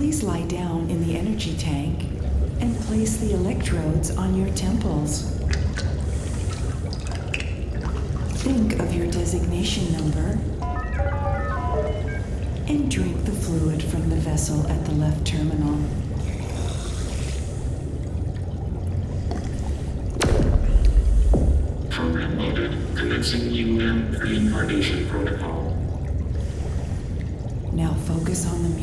Please lie down in the energy tank and place the electrodes on your temples. Think of your designation number and drink the fluid from the vessel at the left terminal. Program loaded. Commencing reincarnation protocol. Now focus on the